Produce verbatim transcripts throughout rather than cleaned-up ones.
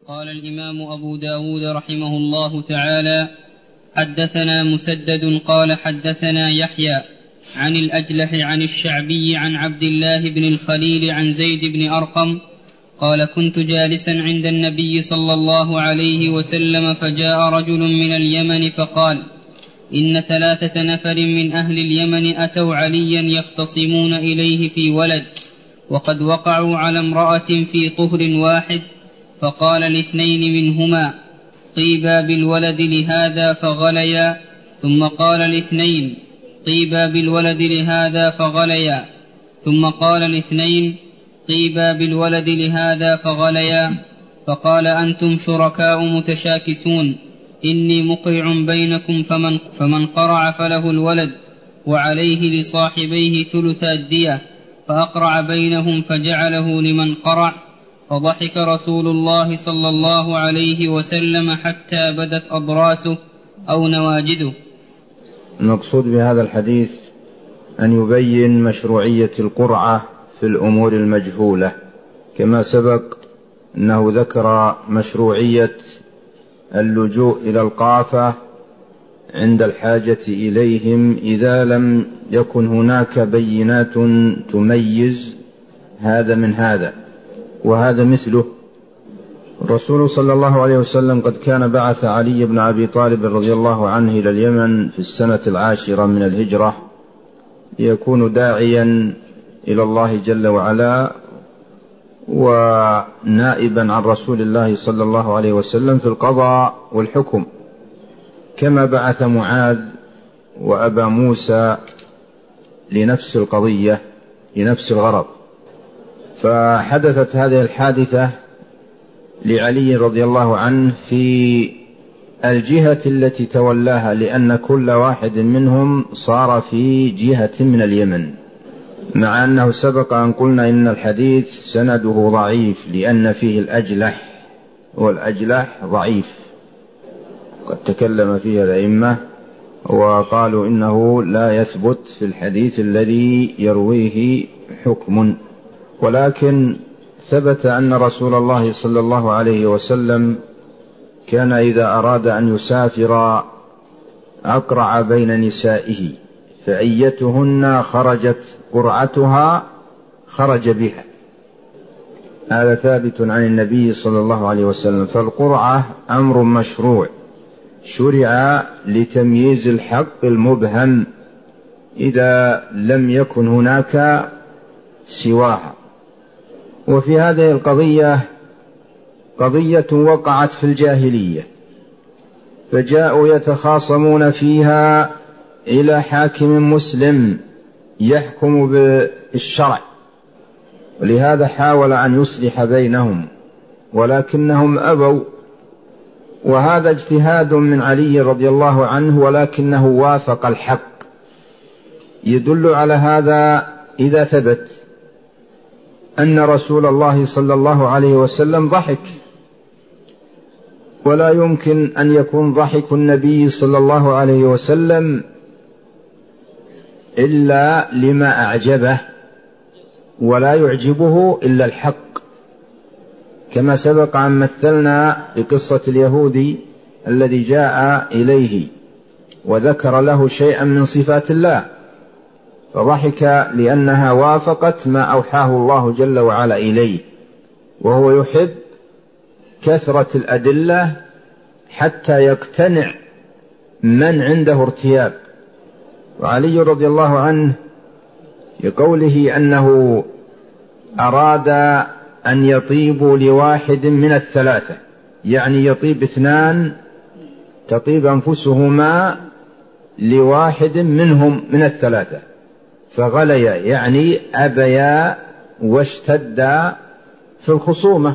قال الإمام أبو داود رحمه الله تعالى: حدثنا مسدد قال حدثنا يحيى عن الأجلح عن الشعبي عن عبد الله بن الخليل عن زيد بن أرقم قال: كنت جالسا عند النبي صلى الله عليه وسلم فجاء رجل من اليمن فقال: إن ثلاثة نفر من أهل اليمن أتوا عليا يختصمون إليه في ولد، وقد وقعوا على امرأة في طهر واحد، فقال الاثنين منهما: طيبا بالولد لهذا فغليا، ثم قال الاثنين: طيبا بالولد لهذا فغليا، ثم قال الاثنين: طيبا بالولد لهذا فغليا، فقال: أنتم شركاء متشاكسون، إني مقرع بينكم، فمن, فمن قرع فله الولد، وعليه لصاحبيه ثلث الدية، فأقرع بينهم فجعله لمن قرع، فضحك رسول الله صلى الله عليه وسلم حتى بدت أضراسه أو نواجده. المقصود بهذا الحديث أن يبين مشروعية القرعة في الأمور المجهولة، كما سبق أنه ذكر مشروعية اللجوء إلى القافة عند الحاجة إليهم إذا لم يكن هناك بينات تميز هذا من هذا، وهذا مثله. الرسول صلى الله عليه وسلم قد كان بعث علي بن أبي طالب رضي الله عنه إلى اليمن في السنة العاشرة من الهجرة ليكون داعيا إلى الله جل وعلا ونائبا عن رسول الله صلى الله عليه وسلم في القضاء والحكم، كما بعث معاذ وأبا موسى لنفس القضية لنفس الغرض. فحدثت هذه الحادثة لعلي رضي الله عنه في الجهة التي تولاها، لأن كل واحد منهم صار في جهة من اليمن، مع أنه سبق أن قلنا إن الحديث سنده ضعيف لأن فيه الأجلح، والأجلح ضعيف، قد تكلم فيه الأئمة وقالوا إنه لا يثبت في الحديث الذي يرويه حكم، ولكن ثبت أن رسول الله صلى الله عليه وسلم كان إذا أراد أن يسافر أقرع بين نسائه، فأيتهن خرجت قرعتها خرج بها. هذا ثابت عن النبي صلى الله عليه وسلم. فالقرعة أمر مشروع شرع لتمييز الحق المبهم إذا لم يكن هناك سواها. وفي هذه القضية قضية وقعت في الجاهلية، فجاءوا يتخاصمون فيها إلى حاكم مسلم يحكم بالشرع، ولهذا حاول أن يصلح بينهم ولكنهم أبوا، وهذا اجتهاد من علي رضي الله عنه ولكنه وافق الحق. يدل على هذا إذا ثبت أن رسول الله صلى الله عليه وسلم ضحك، ولا يمكن أن يكون ضحك النبي صلى الله عليه وسلم إلا لما أعجبه، ولا يعجبه إلا الحق، كما سبق أن مثلنا بقصة اليهودي الذي جاء إليه وذكر له شيئا من صفات الله فضحك لأنها وافقت ما أوحاه الله جل وعلا إليه، وهو يحب كثرة الأدلة حتى يقتنع من عنده ارتياب. وعلي رضي الله عنه لقوله أنه أراد أن يطيبوا لواحد من الثلاثة، يعني يطيب اثنان تطيب أنفسهما لواحد منهم من الثلاثة، فغليا يعني أبيا واشتدا في الخصومة،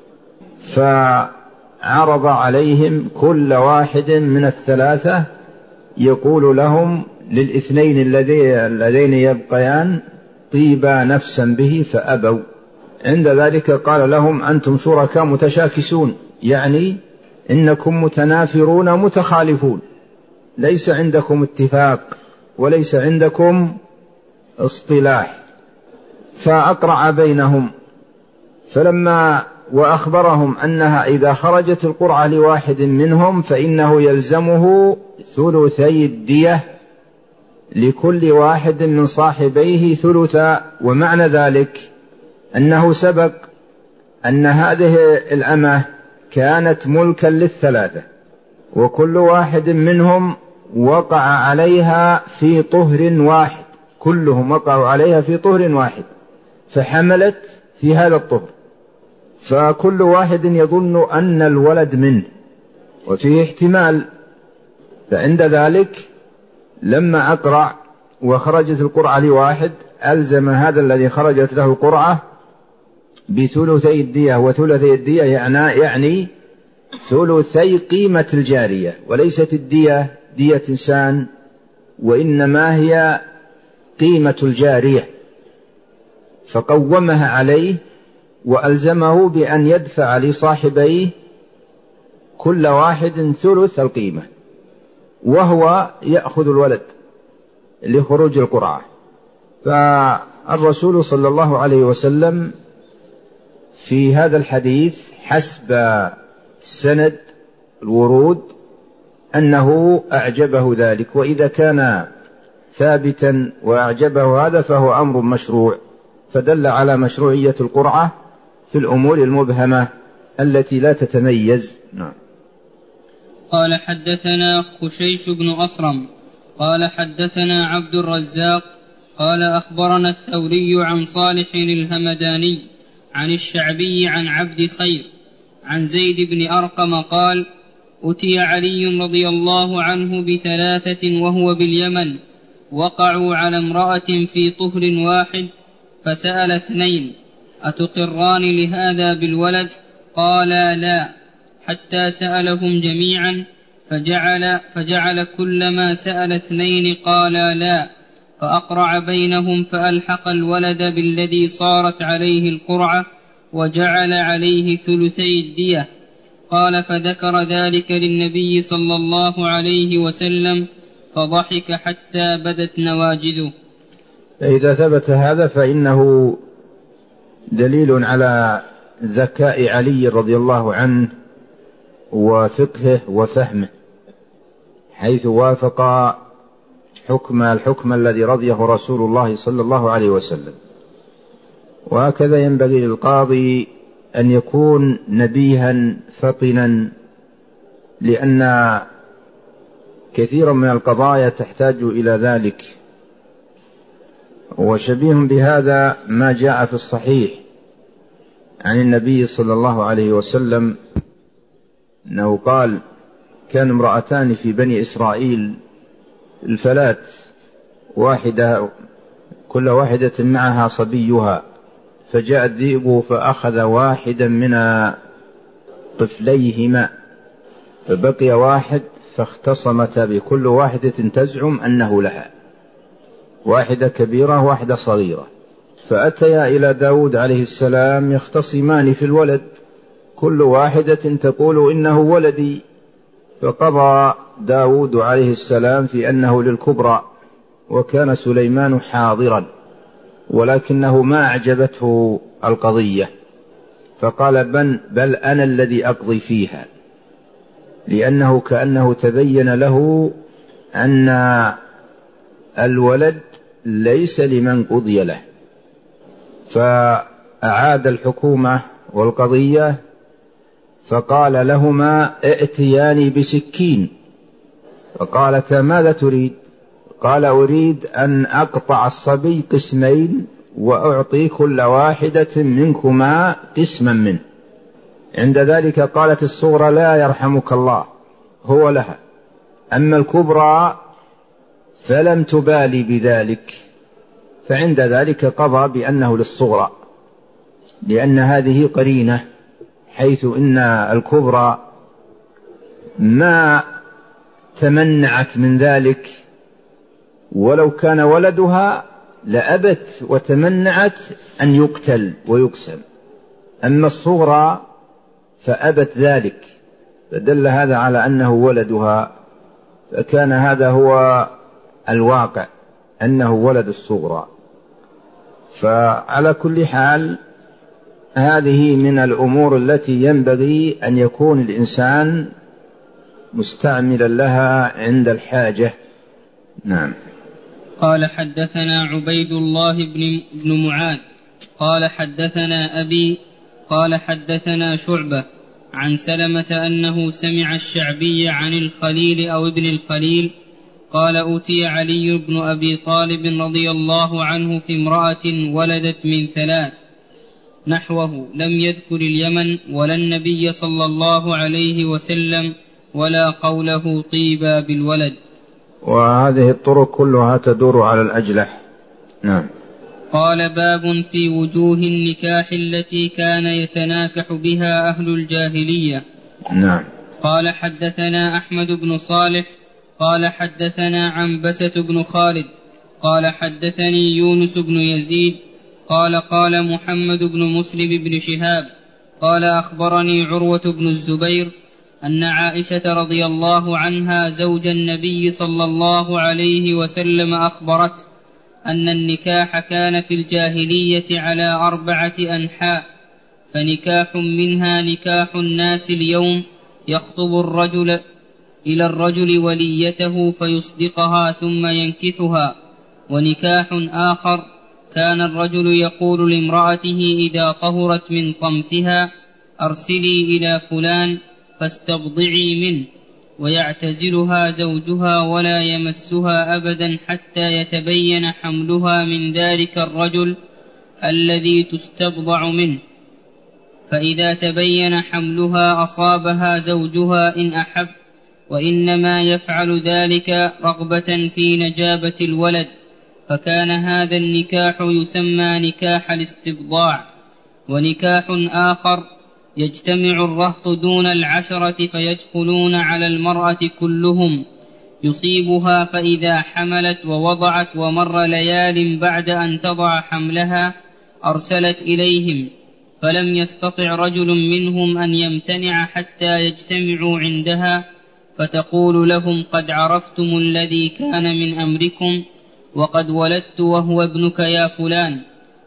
فعرض عليهم كل واحد من الثلاثة يقول لهم للاثنين اللذين يبقيان طيبا نفسا به، فأبوا. عند ذلك قال لهم: أنتم شركاء متشاكسون، يعني إنكم متنافرون متخالفون، ليس عندكم اتفاق وليس عندكم اصطلاح. فأقرع بينهم، فلما وأخبرهم أنها إذا خرجت القرعة لواحد منهم فإنه يلزمه ثلثي الدية لكل واحد من صاحبيه ثلثا. ومعنى ذلك أنه سبق أن هذه الأمة كانت ملكا للثلاثة، وكل واحد منهم وقع عليها في طهر واحد، كلهم وقعوا عليها في طهر واحد فحملت في هذا الطهر، فكل واحد يظن أن الولد منه وفيه احتمال. فعند ذلك لما أقرع وخرجت القرعة لواحد ألزم هذا الذي خرجت له القرعة بثلثي الدية، وثلثي الدية يعني, يعني ثلثي قيمة الجارية، وليست الدية دية إنسان، وإنما هي قيمة الجارية، فقومها عليه وألزمه بأن يدفع لصاحبيه كل واحد ثلث القيمة، وهو يأخذ الولد لخروج القرعة. فالرسول صلى الله عليه وسلم في هذا الحديث حسب سند الورود أنه أعجبه ذلك، وإذا كان ثابتا وأعجبه هذا فهو أمر مشروع، فدل على مشروعية القرعة في الأمور المبهمة التي لا تتميز. نعم. قال حدثنا خشيش بن أصرم قال حدثنا عبد الرزاق قال أخبرنا الثوري عن صالح الهمداني عن الشعبي عن عبد خير عن زيد بن أرقم قال أتي علي رضي الله عنه بثلاثة وهو باليمن، وقعوا على امرأة في طهر واحد، فسأل اثنين أتقران لهذا بالولد؟ قالا لا، حتى سألهم جميعا، فجعل, فجعل كلما سأل اثنين قالا لا، فأقرع بينهم فألحق الولد بالذي صارت عليه القرعة وجعل عليه ثلثي الدية. قال فذكر ذلك للنبي صلى الله عليه وسلم فضحك حتى بدت نواجذه. إذا ثبت هذا فإنه دليل على ذكاء علي رضي الله عنه وفقهه وفهمه، حيث وافق حكم الحكم الذي رضيه رسول الله صلى الله عليه وسلم. وهكذا ينبغي للقاضي أن يكون نبيها فطنا، لأن كثيرا من القضايا تحتاج إلى ذلك. وشبيه بهذا ما جاء في الصحيح عن النبي صلى الله عليه وسلم أنه قال كان امرأتان في بني إسرائيل الفلات، واحدة كل واحدة معها صبيها، فجاء الذئب فأخذ واحدا من طفليهما، فبقي واحد، فاختصمتا بكل واحدة تزعم أنه لها، واحدة كبيرة واحدة صغيرة، فأتيا إلى داود عليه السلام يختصمان في الولد، كل واحدة تقول إنه ولدي، فقضى داود عليه السلام في أنه للكبرى، وكان سليمان حاضرا ولكنه ما أعجبته القضية، فقال بل, بل أنا الذي أقضي فيها، لأنه كأنه تبين له أن الولد ليس لمن قضي له، فأعاد الحكومة والقضية، فقال لهما ائتياني بسكين، فقالتا ماذا تريد؟ قال أريد أن أقطع الصبي قسمين وأعطي كل واحدة منكما قسما منه. عند ذلك قالت الصغرى لا يرحمك الله، هو لها، أما الكبرى فلم تبالي بذلك، فعند ذلك قضى بأنه للصغرى، لأن هذه قرينة، حيث إن الكبرى ما تمنعت من ذلك، ولو كان ولدها لأبت وتمنعت أن يقتل ويقسم، أما الصغرى فأبت ذلك، فدل هذا على أنه ولدها، فكان هذا هو الواقع أنه ولد الصغرى. فعلى كل حال هذه من الأمور التي ينبغي أن يكون الإنسان مستعملا لها عند الحاجة. نعم. قال حدثنا عبيد الله بن, بن معاذ قال حدثنا أبي قال حدثنا شعبة عن سلمة أنه سمع الشعبي عن الخليل أو ابن الخليل قال أوتي علي بن أبي طالب رضي الله عنه في امرأة ولدت من ثلاث نحوه، لم يذكر اليمن ولا النبي صلى الله عليه وسلم ولا قوله طيبا بالولد. وهذه الطرق كلها تدور على الأجلح. نعم. قال باب في وجوه النكاح التي كان يتناكح بها أهل الجاهلية. نعم. قال حدثنا أحمد بن صالح قال حدثنا عنبسة بن خالد قال حدثني يونس بن يزيد قال قال محمد بن مسلم بن شهاب قال أخبرني عروة بن الزبير أن عائشة رضي الله عنها زوج النبي صلى الله عليه وسلم أخبرت أن النكاح كان في الجاهلية على أربعة أنحاء، فنكاح منها نكاح الناس اليوم يخطب الرجل إلى الرجل وليته فيصدقها ثم ينكحها، ونكاح آخر كان الرجل يقول لامرأته إذا طهرت من طمثها أرسلي إلى فلان فاستبضعي منه، ويعتزلها زوجها ولا يمسها أبدا حتى يتبين حملها من ذلك الرجل الذي تستبضع منه، فإذا تبين حملها أصابها زوجها إن أحب، وإنما يفعل ذلك رغبة في نجابة الولد، فكان هذا النكاح يسمى نكاح الاستبضاع. ونكاح آخر يجتمع الرهط دون العشرة فيدخلون على المرأة كلهم يصيبها، فإذا حملت ووضعت ومر ليال بعد أن تضع حملها أرسلت إليهم، فلم يستطع رجل منهم أن يمتنع حتى يجتمعوا عندها، فتقول لهم قد عرفتم الذي كان من أمركم وقد ولدت وهو ابنك يا فلان،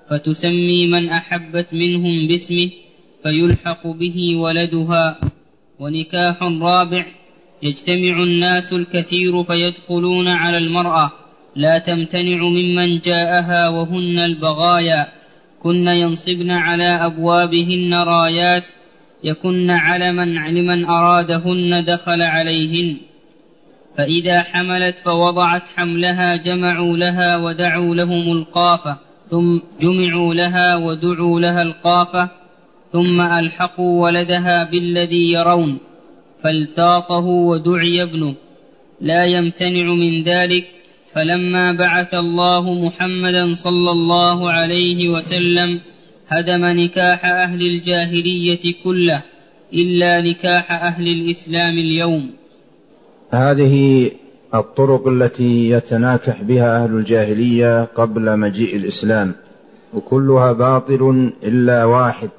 فتسمي من أحبت منهم باسمه فيلحق به ولدها. ونكاح رابع يجتمع الناس الكثير فيدخلون على المرأة لا تمتنع ممن جاءها وهن البغايا، كن ينصبن على أبوابهن رايات يكن علما لمن أرادهن دخل عليهن، فإذا حملت فوضعت حملها جمعوا لها ودعوا لهم القافة ثم جمعوا لها ودعوا لها القافة ثم ألحقوا ولدها بالذي يرون، فالتاطه ودعي ابنه لا يمتنع من ذلك. فلما بعث الله محمدا صلى الله عليه وسلم هدم نكاح أهل الجاهلية كله إلا نكاح أهل الإسلام اليوم. هذه الطرق التي يتناكح بها أهل الجاهلية قبل مجيء الإسلام، وكلها باطل إلا واحد،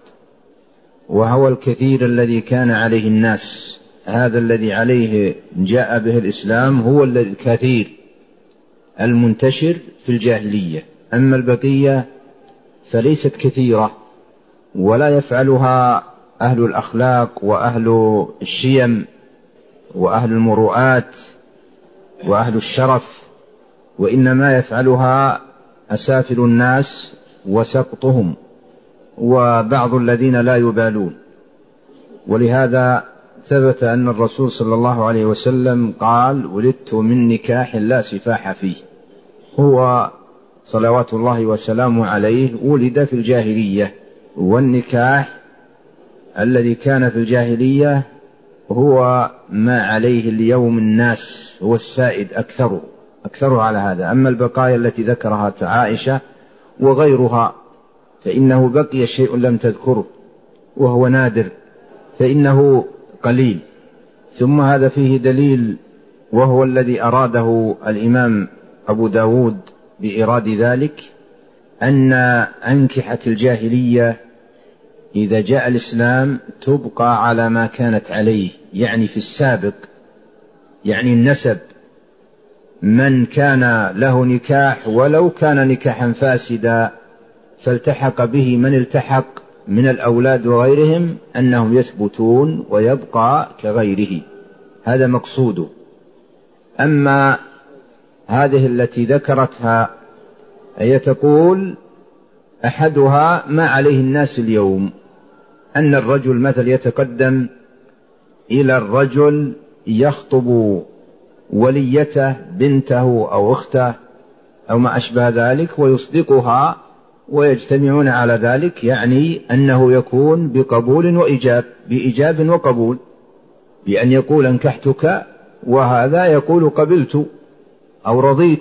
وهو الكثير الذي كان عليه الناس. هذا الذي عليه جاء به الإسلام هو الكثير المنتشر في الجاهلية، أما البقية فليست كثيرة ولا يفعلها أهل الأخلاق وأهل الشيم وأهل المروءات وأهل الشرف، وإنما يفعلها أسافل الناس وسقطهم وبعض الذين لا يبالون. ولهذا ثبت أن الرسول صلى الله عليه وسلم قال ولدت من نكاح لا سفاح فيه. هو صلوات الله وسلامه عليه ولد في الجاهلية، والنكاح الذي كان في الجاهلية هو ما عليه اليوم الناس، هو السائد أكثره أكثره على هذا. أما البقايا التي ذكرها عائشة وغيرها فإنه بقي شيء لم تذكره وهو نادر، فإنه قليل. ثم هذا فيه دليل وهو الذي أراده الإمام أبو داود بإراد ذلك، أن أنكحة الجاهلية إذا جاء الإسلام تبقى على ما كانت عليه، يعني في السابق، يعني النسب، من كان له نكاح ولو كان نكاحا فاسدا فالتحق به من التحق من الأولاد وغيرهم أنهم يثبتون ويبقى كغيره، هذا مقصوده. أما هذه التي ذكرتها هي تقول أحدها ما عليه الناس اليوم، أن الرجل مثل يتقدم إلى الرجل يخطب وليته بنته أو أخته أو ما أشبه ذلك ويصدقها ويجتمعون على ذلك، يعني أنه يكون بقبول وإجاب، بإجاب وقبول، بأن يقول أنكحتك وهذا يقول قبلت أو رضيت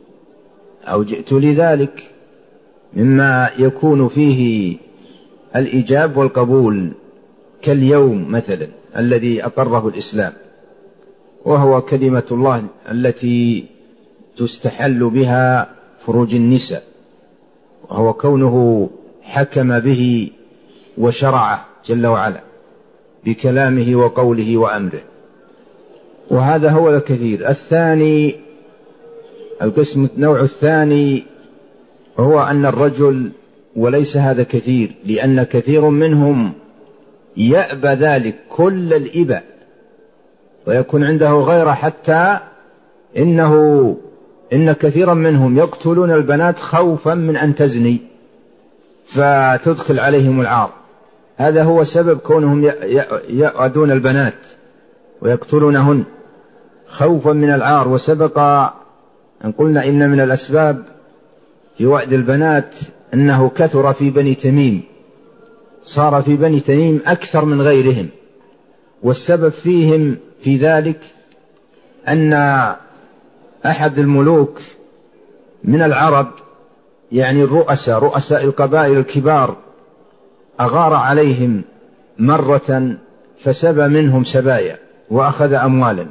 أو جئت لذلك، مما يكون فيه الإجاب والقبول، كاليوم مثلا الذي أقره الإسلام، وهو كلمة الله التي تستحل بها فروج النساء، وهو كونه حكم به وشرعه جل وعلا بكلامه وقوله وأمره. وهذا هو الكثير. الثاني القسم النوع الثاني هو أن الرجل، وليس هذا كثير، لأن كثير منهم يأبى ذلك كل الإباء ويكون عنده غيره، حتى إنه إن كثيرا منهم يقتلون البنات خوفا من أن تزني فتدخل عليهم العار. هذا هو سبب كونهم يأدون البنات ويقتلونهن خوفا من العار. وسبق أن قلنا إن من الأسباب في وأد البنات أنه كثر في بني تميم، صار في بني تميم أكثر من غيرهم، والسبب فيهم في ذلك أن أحد الملوك من العرب، يعني الرؤساء رؤساء القبائل الكبار، أغار عليهم مرة فسبى منهم سبايا وأخذ أموالا،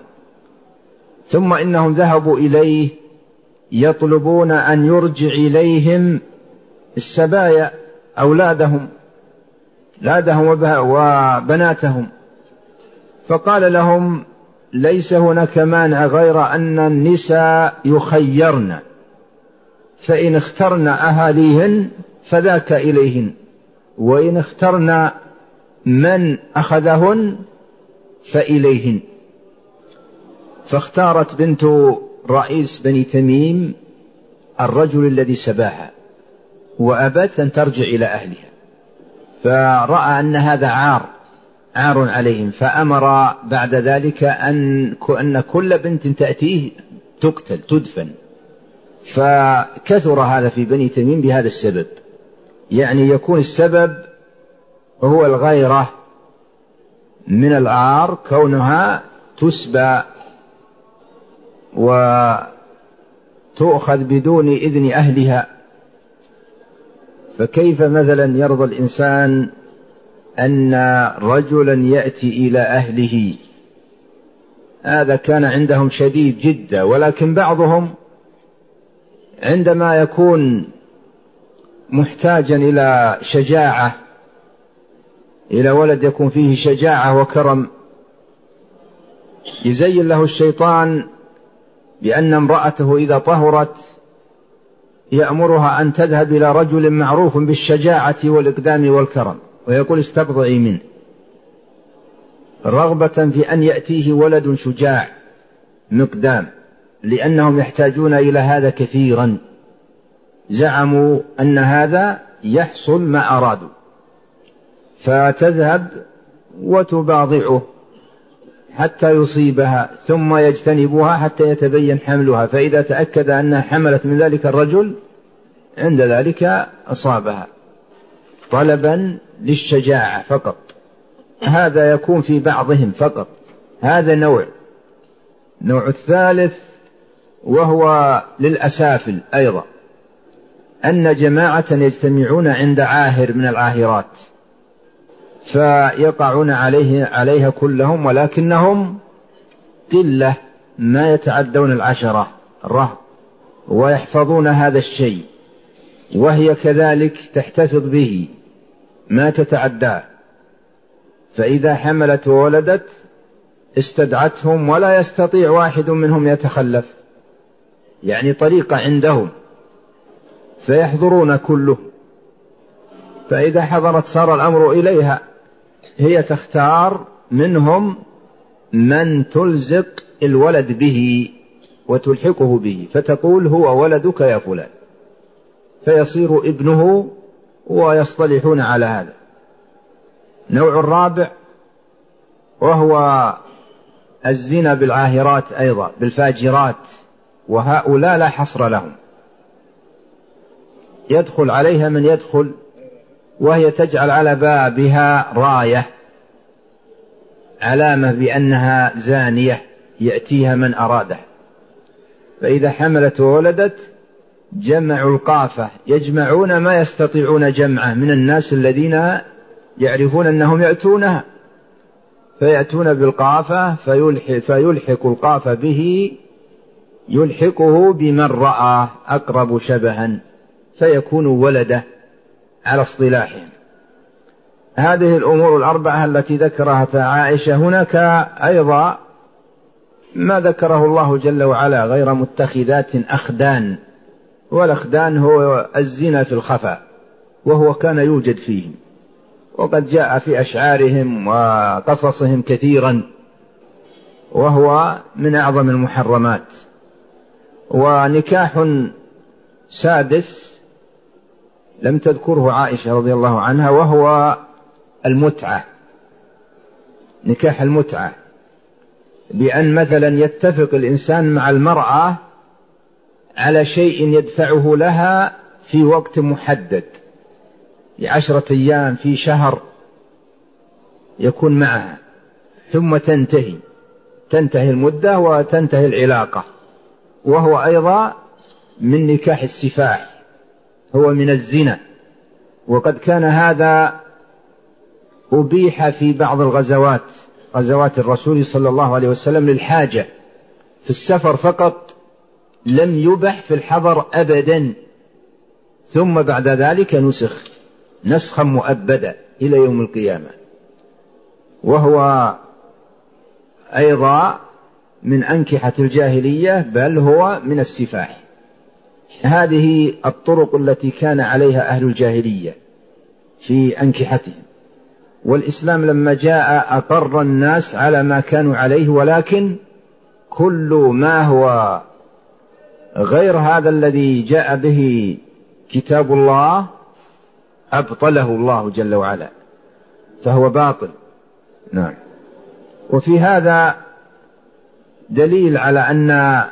ثم إنهم ذهبوا إليه يطلبون أن يرجع إليهم السبايا أولادهم أولادهم وبناتهم، فقال لهم ليس هناك مانع غير أن النساء يخيرن، فإن اخترن أهاليهن فذاك إليهن، وإن اخترن من أخذهن فإليهن. فاختارت بنت رئيس بني تميم الرجل الذي سباها وأبت أن ترجع إلى أهلها، فرأى أن هذا عار عار عليهم، فأمر بعد ذلك أن أن كل بنت تأتيه تقتل تدفن. فكثر هذا في بني تميم بهذا السبب، يعني يكون السبب هو الغيرة من العار، كونها تسبى وتؤخذ بدون إذن أهلها. فكيف مثلا يرضى الإنسان أن رجلا يأتي إلى أهله؟ هذا كان عندهم شديد جدا. ولكن بعضهم عندما يكون محتاجا إلى شجاعة، إلى ولد يكون فيه شجاعة وكرم، يزين له الشيطان بأن امرأته إذا طهرت يأمرها أن تذهب إلى رجل معروف بالشجاعة والإقدام والكرم، ويقول استبضعي منه، رغبة في أن يأتيه ولد شجاع مقدام، لأنهم يحتاجون إلى هذا كثيرا. زعموا أن هذا يحصل ما أرادوا، فتذهب وتباضعه حتى يصيبها، ثم يجتنبها حتى يتبين حملها، فإذا تأكد أنها حملت من ذلك الرجل عند ذلك أصابها، طلبا للشجاعة فقط. هذا يكون في بعضهم فقط، هذا نوع. نوع الثالث وهو للأسافل أيضا، أن جماعة يجتمعون عند عاهر من العاهرات فيقعون عليه عليها كلهم، ولكنهم قلة ما يتعدون العشرة رهط، ويحفظون هذا الشيء، وهي كذلك تحتفظ به ما تتعداه. فإذا حملت وولدت استدعتهم ولا يستطيع واحد منهم يتخلف، يعني طريقة عندهم، فيحضرون كله. فإذا حضرت صار الأمر إليها، هي تختار منهم من تلزق الولد به وتلحقه به، فتقول هو ولدك يا فلان، فيصير ابنه ويصطلحون على هذا. نوع الرابع وهو الزنا بالعاهرات أيضا، بالفاجرات، وهؤلاء لا حصر لهم، يدخل عليها من يدخل وهي تجعل على بابها راية علامة بأنها زانية يأتيها من أراده، فإذا حملت وولدت جمعوا القافة، يجمعون ما يستطيعون جمعه من الناس الذين يعرفون أنهم يأتونها، فيأتون بالقافة فيلحق, فيلحق القافة به، يلحقه بمن رأى أقرب شبها فيكون ولده على اصطلاحهم. هذه الأمور الأربعة التي ذكرها عائشة. هناك أيضا ما ذكره الله جل وعلا غير متخذات أخدان، والأخدان هو الزنا في الخفاء، وهو كان يوجد فيهم، وقد جاء في أشعارهم وقصصهم كثيرا، وهو من أعظم المحرمات. ونكاح سادس لم تذكره عائشة رضي الله عنها، وهو المتعة، نكاح المتعة، بأن مثلا يتفق الإنسان مع المرأة على شيء يدفعه لها في وقت محدد، لعشرة أيام في شهر يكون معها، ثم تنتهي تنتهي المدة وتنتهي العلاقة، وهو أيضا من نكاح السفاح، هو من الزنا. وقد كان هذا أبيح في بعض الغزوات، غزوات الرسول صلى الله عليه وسلم للحاجة في السفر فقط، لم يبح في الحضر أبدا، ثم بعد ذلك نسخ نسخا مؤبدا إلى يوم القيامة، وهو أيضا من أنكحة الجاهلية، بل هو من السفاح. هذه الطرق التي كان عليها أهل الجاهلية في أنكحتهم، والإسلام لما جاء أقر الناس على ما كانوا عليه، ولكن كل ما هو غير هذا الذي جاء به كتاب الله أبطله الله جل وعلا، فهو باطل. نعم. وفي هذا دليل على أن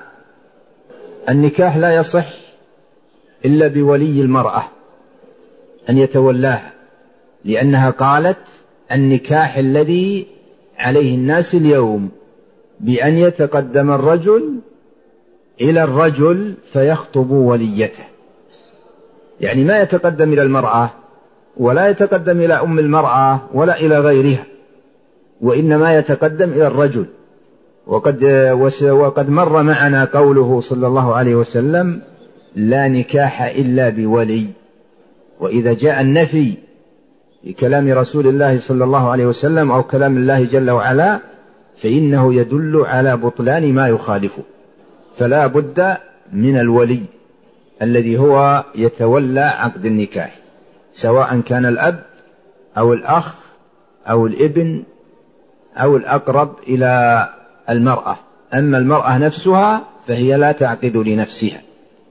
النكاح لا يصح إلا بولي المرأة أن يتولاها، لأنها قالت النكاح الذي عليه الناس اليوم بأن يتقدم الرجل إلى الرجل فيخطب وليته، يعني ما يتقدم إلى المرأة ولا يتقدم إلى أم المرأة ولا إلى غيرها، وإنما يتقدم إلى الرجل. وقد, وقد مر معنا قوله صلى الله عليه وسلم لا نكاح إلا بولي. وإذا جاء النفي في كلام رسول الله صلى الله عليه وسلم أو كلام الله جل وعلا فإنه يدل على بطلان ما يخالفه، فلا بد من الولي الذي هو يتولى عقد النكاح، سواء كان الأب أو الأخ أو الابن أو الأقرب إلى المرأة. أما المرأة نفسها فهي لا تعقد لنفسها،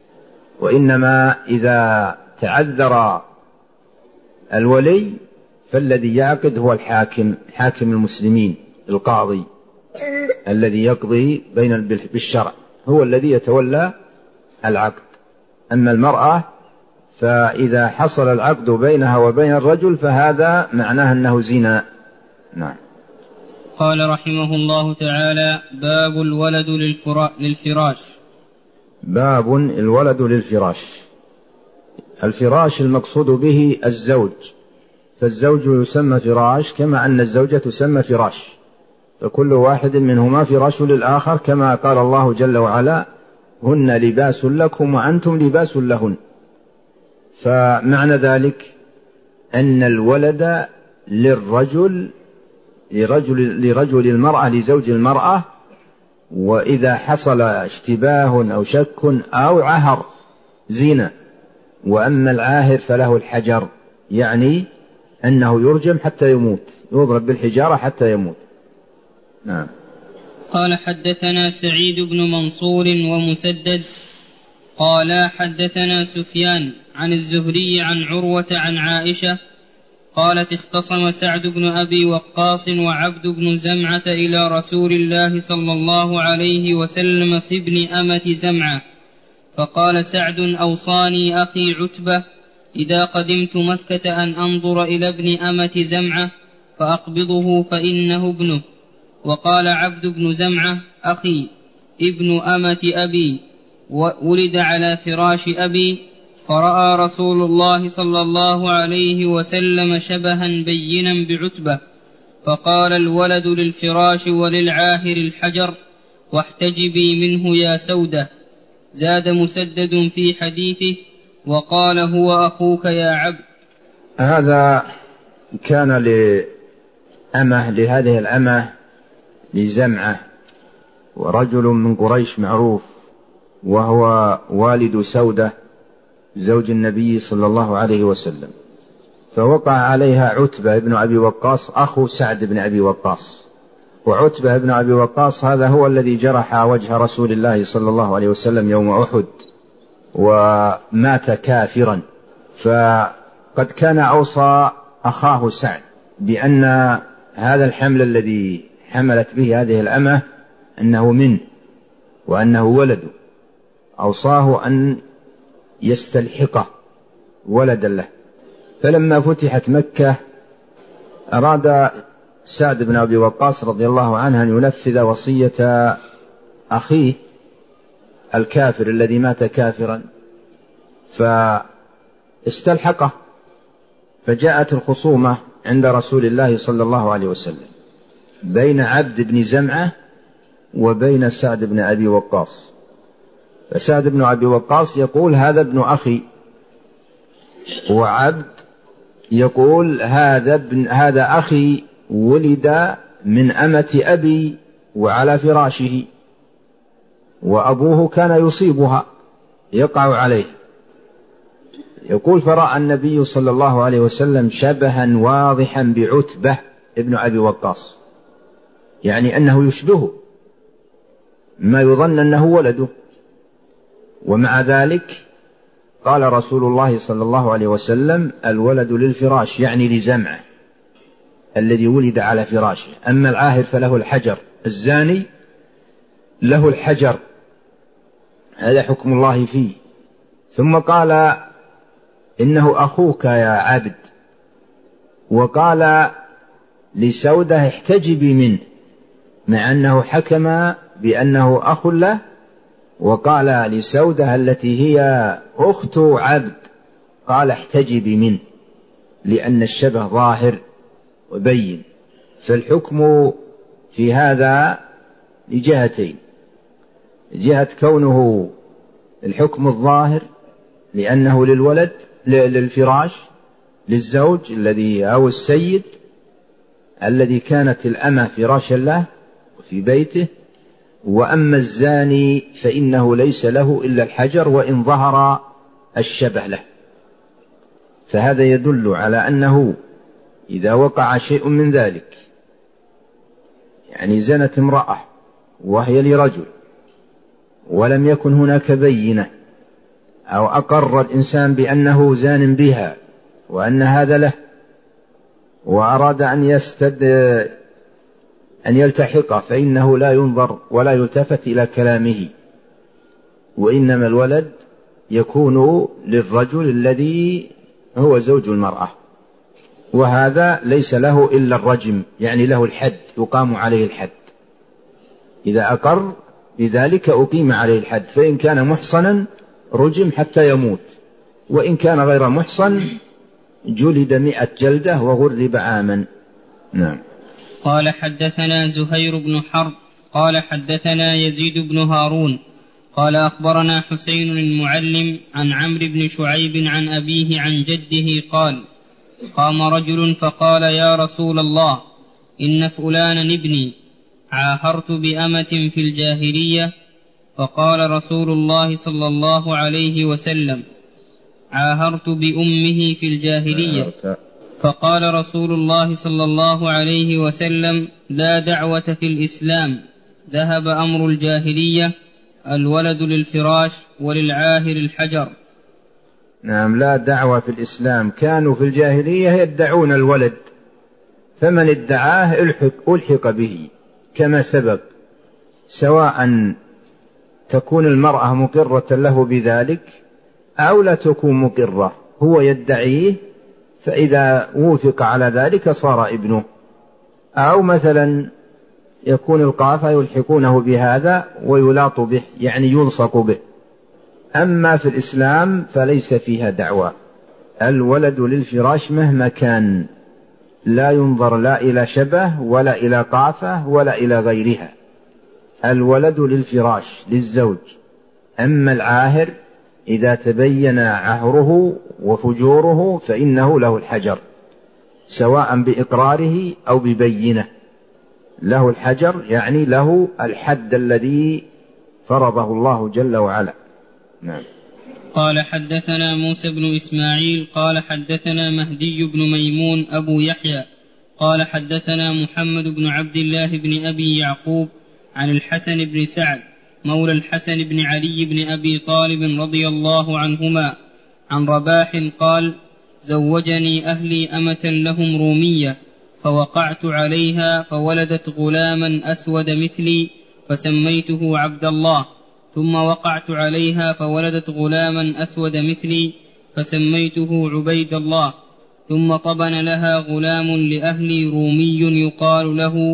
وإنما إذا تعذر الولي فالذي يعقد هو الحاكم، حاكم المسلمين، القاضي الذي يقضي بين بالشرع، هو الذي يتولى العقد. أما المرأة فإذا حصل العقد بينها وبين الرجل فهذا معناه أنه زنا. نعم. قال رحمه الله تعالى: باب الولد للفراش. باب الولد للفراش. الفراش المقصود به الزوج، فالزوج يسمى فراش كما أن الزوجة تسمى فراش، فكل واحد منهما فراش للآخر، كما قال الله جل وعلا: هن لباس لكم وأنتم لباس لهن. فمعنى ذلك أن الولد للرجل لرجل, لرجل المرأة لزوج المرأة، وإذا حصل اشتباه أو شك أو عهر زنا، وأما العاهر فله الحجر يعني أنه يرجم حتى يموت، يضرب بالحجارة حتى يموت. نعم. قال حدثنا سعيد بن منصور ومسدد قال حدثنا سفيان عن الزهري عن عروة عن عائشة قالت اختصم سعد بن أبي وقاص وعبد بن زمعة إلى رسول الله صلى الله عليه وسلم في ابن أمة زمعة، فقال سعد أوصاني أخي عتبة إذا قدمت مكة أن أنظر إلى ابن أمة زمعة فأقبضه فإنه ابنه. وقال عبد بن زمعة أخي ابن أمة أبي ولد على فراش أبي، فرأى رسول الله صلى الله عليه وسلم شبها بينا بعتبة، فقال الولد للفراش وللعاهر الحجر واحتجبي منه يا سودة. زاد مسدد في حديثه وقال هو أخوك يا عبد. هذا كان لأمه لهذه الأمة لزمعة، ورجل من قريش معروف وهو والد سودة زوج النبي صلى الله عليه وسلم، فوقع عليها عتبة بن أبي وقاص أخو سعد بن أبي وقاص، وعتبة بن أبي وقاص هذا هو الذي جرح وجه رسول الله صلى الله عليه وسلم يوم أحد ومات كافرا، فقد كان أوصى أخاه سعد بأن هذا الحمل الذي حملت به هذه الأمة أنه منه وأنه ولده، أوصاه أن يستلحقه ولدا له. فلما فتحت مكة أراد سعد بن أبي وقاص رضي الله عنه أن ينفذ وصية أخيه الكافر الذي مات كافرا، فاستلحقه، فجاءت الخصومة عند رسول الله صلى الله عليه وسلم بين عبد بن زمعة وبين سعد بن أبي وقاص، فسعد بن أبي وقاص يقول هذا ابن أخي، وعبد يقول هذا ابن هذا أخي ولد من أمة أبي وعلى فراشه، وأبوه كان يصيبها يقع عليه. يقول فرأى النبي صلى الله عليه وسلم شبها واضحا بعتبة ابن أبي وقاص، يعني أنه يشبهه ما يظن أنه ولده، ومع ذلك قال رسول الله صلى الله عليه وسلم الولد للفراش، يعني لزمعه الذي ولد على فراشه، أما العاهر فله الحجر، الزاني له الحجر، هذا حكم الله فيه. ثم قال إنه أخوك يا عبد، وقال لسودة احتجبي منه، مع أنه حكم بأنه أخ له، وقال لسودة التي هي أخت عبد قال احتجبي منه، لأن الشبه ظاهر وبين. فالحكم في هذا لجهتين: جهة كونه الحكم الظاهر لأنه للولد للفراش للزوج الذي أو السيد الذي كانت الأمة فراشا له وفي بيته، وأما الزاني فإنه ليس له إلا الحجر وإن ظهر الشبه له. فهذا يدل على أنه إذا وقع شيء من ذلك، يعني زنت امرأة وهي لرجل ولم يكن هناك بينة، أو أقر الإنسان بأنه زان بها وأن هذا له، وأراد أن يستد أن يلتحقه، فإنه لا ينظر ولا يلتفت إلى كلامه، وإنما الولد يكون للرجل الذي هو زوج المرأة، وهذا ليس له إلا الرجم، يعني له الحد، يقام عليه الحد، إذا أقر بذلك أقيم عليه الحد، فإن كان محصنا رجم حتى يموت، وإن كان غير محصن جلد مئة جلدة وغرب عاما. نعم. قال حدثنا زهير بن حرب قال حدثنا يزيد بن هارون قال أخبرنا حسين المعلم عن عمرو بن شعيب عن أبيه عن جده قال قام رجل فقال يا رسول الله إن فلانا ابني عاهرت بأمة في الجاهلية، فقال رسول الله صلى الله عليه وسلم عاهرت بأمه في الجاهلية. فقال رسول الله صلى الله عليه وسلم: لا دعوة في الإسلام، ذهب أمر الجاهلية، الولد للفراش وللعاهر الحجر. نعم، لا دعوة في الإسلام. كانوا في الجاهلية يدعون الولد، فمن ادعاه ألحق, ألحق به كما سبق، سواء تكون المرأة مقرة له بذلك أو لا تكون مقرة، هو يدعيه، فإذا وافق على ذلك صار ابنه. أو مثلا يكون القافة يلحقونه بهذا ويلاط به، يعني يلصق به. أما في الإسلام فليس فيها دعوة، الولد للفراش مهما كان، لا ينظر لا إلى شبه ولا إلى قافة ولا إلى غيرها، الولد للفراش للزوج. أما العاهر إذا تبين عهره وفجوره فإنه له الحجر، سواء بإقراره أو ببينه، له الحجر، يعني له الحد الذي فرضه الله جل وعلا. نعم. قال حدثنا موسى بن إسماعيل قال حدثنا مهدي بن ميمون أبو يحيى قال حدثنا محمد بن عبد الله بن أبي يعقوب عن الحسن بن سعد مولى الحسن بن علي بن أبي طالب رضي الله عنهما عن رباح قال: زوجني أهلي أمة لهم رومية، فوقعت عليها فولدت غلاما أسود مثلي فسميته عبد الله، ثم وقعت عليها فولدت غلاما أسود مثلي فسميته عبيد الله، ثم طبن لها غلام لأهلي رومي يقال له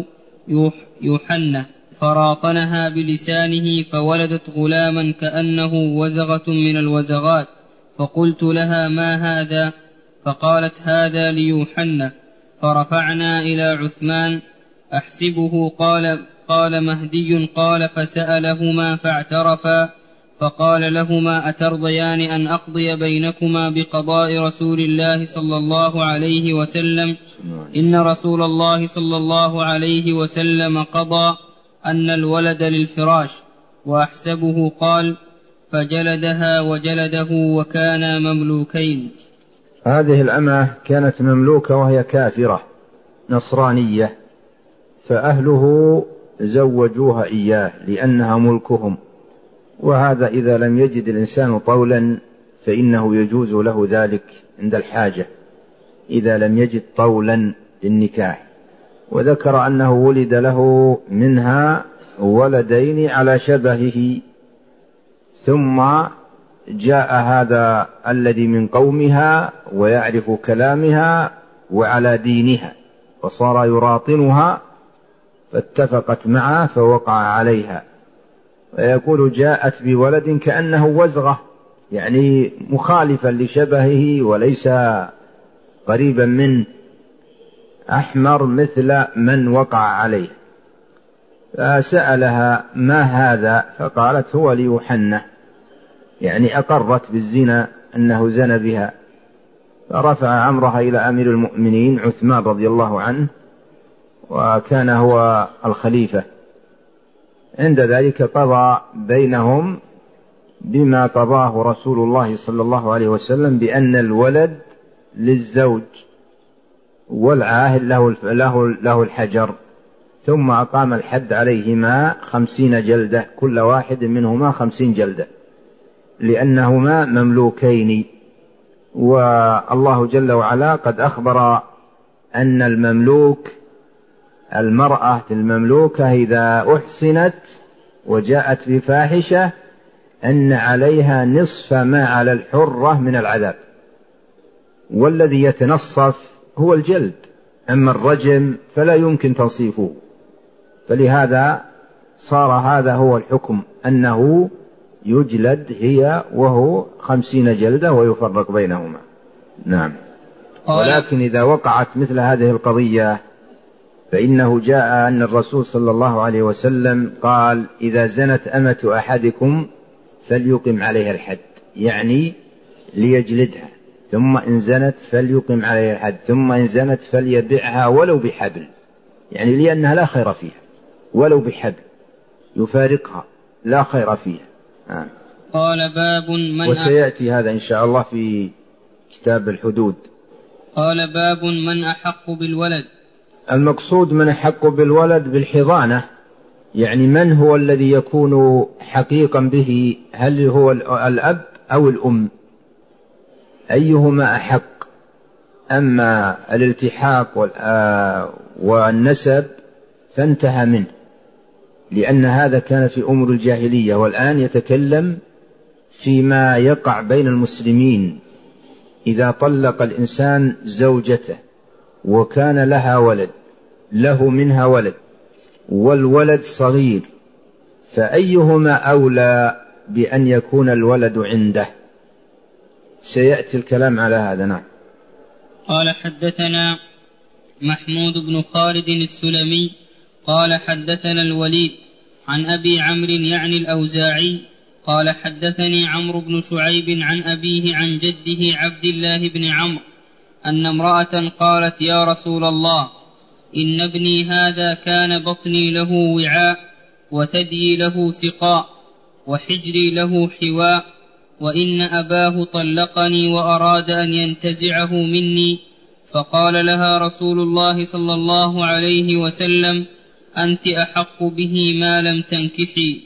يوحنا، فراطنها بلسانه فولدت غلاما كأنه وزغة من الوزغات، فقلت لها: ما هذا؟ فقالت: هذا ليوحنا. فرفعنا إلى عثمان أحسبه. قال قال مهدي: قال فسألهما فاعترفا، فقال لهما: أترضيان أن أقضي بينكما بقضاء رسول الله صلى الله عليه وسلم؟ إن رسول الله صلى الله عليه وسلم قضى أن الولد للفراش. وأحسبه قال: فجلدها وجلده وكانا مملوكين. هذه الأمة كانت مملوكة وهي كافرة نصرانية، فأهله زوجوها إياه لأنها ملكهم، وهذا إذا لم يجد الإنسان طولا فإنه يجوز له ذلك عند الحاجة، إذا لم يجد طولا للنكاح. وذكر أنه ولد له منها ولدين على شبهه، ثم جاء هذا الذي من قومها ويعرف كلامها وعلى دينها، وصار يراطنها فاتفقت معه فوقع عليها، ويقول: جاءت بولد كأنه وزغة، يعني مخالفا لشبهه وليس قريبا منه، أحمر مثل من وقع عليه. فسألها: ما هذا؟ فقالت: هو ليوحنا، يعني أقرت بالزنا أنه زنى بها. فرفع أمرها إلى أمير المؤمنين عثمان رضي الله عنه، وكان هو الخليفة. عند ذلك قضى بينهم بما قضاه رسول الله صلى الله عليه وسلم، بأن الولد للزوج والعاهد له, له, له الحجر، ثم أقام الحد عليهما خمسين جلدة، كل واحد منهما خمسين جلدة، لأنهما مملوكين. والله جل وعلا قد أخبر أن المملوك، المرأة المملوكة إذا أحصنت وجاءت بفاحشة أن عليها نصف ما على الحرة من العذاب، والذي يتنصف هو الجلد، أما الرجم فلا يمكن تنصيفه. فلهذا صار هذا هو الحكم، أنه يجلد هي وهو خمسين جلدة ويفرق بينهما. نعم. ولكن إذا وقعت مثل هذه القضية فإنه جاء أن الرسول صلى الله عليه وسلم قال: إذا زنت أمة أحدكم فليقم عليها الحد، يعني ليجلدها، ثم إن زنت فليقم عليها الحد، ثم إن زنت فليبيعها ولو بحبل، يعني لأنها لا خير فيها، ولو بحبل يفارقها لا خير فيها. آه. قال باب من وسيأتي هذا إن شاء الله في كتاب الحدود. قال باب من أحق بالولد. المقصود من أحق بالولد بالحضانة، يعني من هو الذي يكون حقيقا به، هل هو الأب أو الأم، أيهما أحق؟ أما الالتحاق والنسب فانتهى منه، لأن هذا كان في أمور الجاهلية، والآن يتكلم فيما يقع بين المسلمين. إذا طلق الإنسان زوجته وكان لها ولد، له منها ولد والولد صغير، فأيهما أولى بأن يكون الولد عنده؟ سيأتي الكلام على هذا. نعم. قال حدثنا محمود بن خالد السلمي قال حدثنا الوليد عن أبي عمرو يعني الأوزاعي قال حدثني عمرو بن شعيب عن أبيه عن جده عبد الله بن عمرو أن امرأة قالت: يا رسول الله، إن ابني هذا كان بطني له وعاء، وثديي له سقاء، وحجري له حواء، وإن أباه طلقني وأراد أن ينتزعه مني. فقال لها رسول الله صلى الله عليه وسلم: أنت أحق به ما لم تنكحي.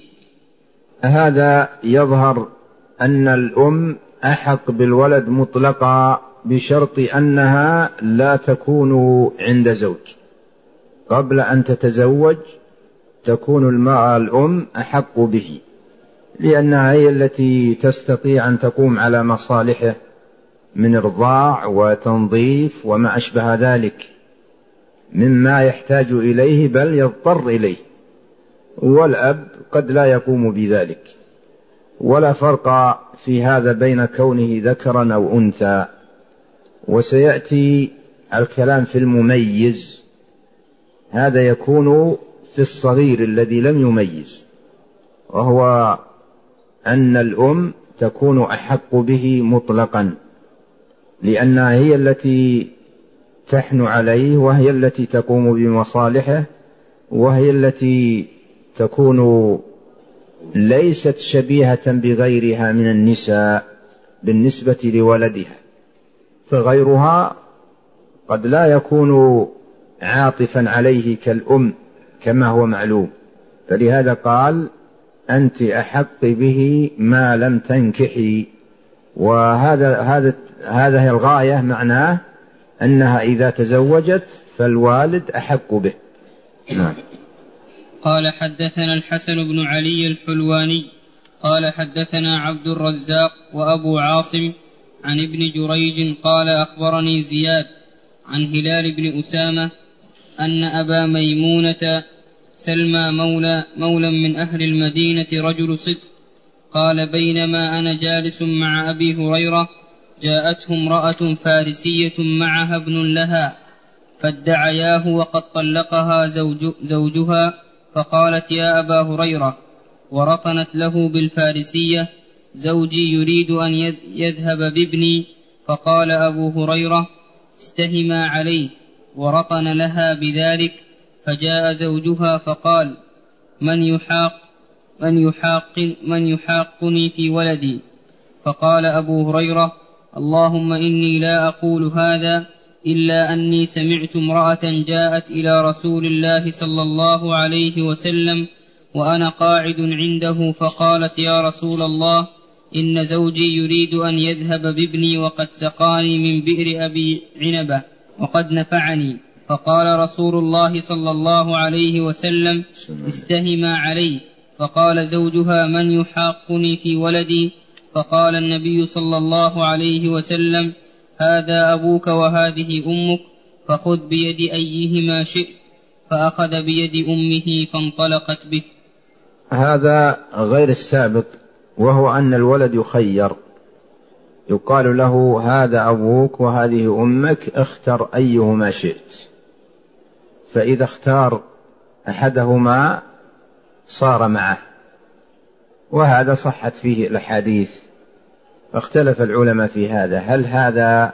هذا يظهر أن الأم أحق بالولد مطلقا، بشرط أنها لا تكون عند زوج. قبل أن تتزوج تكون المرأة الأم أحق به، لأنها هي التي تستطيع أن تقوم على مصالحه من إرضاع وتنظيف وما أشبه ذلك مما يحتاج إليه بل يضطر إليه، والأب قد لا يقوم بذلك. ولا فرق في هذا بين كونه ذكرا أو أنثى. وسيأتي الكلام في المميز، هذا يكون في الصغير الذي لم يميز، وهو أن الأم تكون أحق به مطلقا، لأنها هي التي تحن عليه، وهي التي تقوم بمصالحه، وهي التي تكون ليست شبيهة بغيرها من النساء بالنسبة لولدها، فغيرها قد لا يكون عاطفا عليه كالأم كما هو معلوم. فلهذا قال: أنت أحق به ما لم تنكحي. وهذا هذا هذا هي الغاية، معناه أنها إذا تزوجت فالوالد أحق به. نعم. قال حدثنا الحسن بن علي الحلواني قال حدثنا عبد الرزاق وأبو عاصم عن ابن جريج قال أخبرني زياد عن هلال بن أسامة أن أبا ميمونة سلمى مولى, مولى من أهل المدينة رجل صدق قال: بينما أنا جالس مع أبي هريرة جاءته امرأة فارسية معها ابن لها، فادعياه وقد طلقها زوج زوجها، فقالت: يا أبا هريرة، ورطنت له بالفارسية: زوجي يريد أن يذهب بابني. فقال أبو هريرة: استهما عليه، ورطن لها بذلك. فجاء زوجها فقال: من يحاق من يحاق من يحاقني في ولدي؟ فقال أبو هريرة: اللهم إني لا أقول هذا إلا أني سمعت امرأة جاءت إلى رسول الله صلى الله عليه وسلم وأنا قاعد عنده، فقالت: يا رسول الله، إن زوجي يريد أن يذهب بابني وقد سقاني من بئر أبي عنبة وقد نفعني. فقال رسول الله صلى الله عليه وسلم: استهما عليه. فقال زوجها: من يحاقني في ولدي؟ فقال النبي صلى الله عليه وسلم: هذا أبوك وهذه أمك، فخذ بيد أيهما شئت. فأخذ بيد أمه فانطلقت به. هذا غير السابق، وهو أن الولد يخير، يقال له: هذا أبوك وهذه أمك، اختر أيهما شئت. فإذا اختار أحدهما صار معه، وهذا صحت فيه الأحاديث. فاختلف العلماء في هذا، هل هذا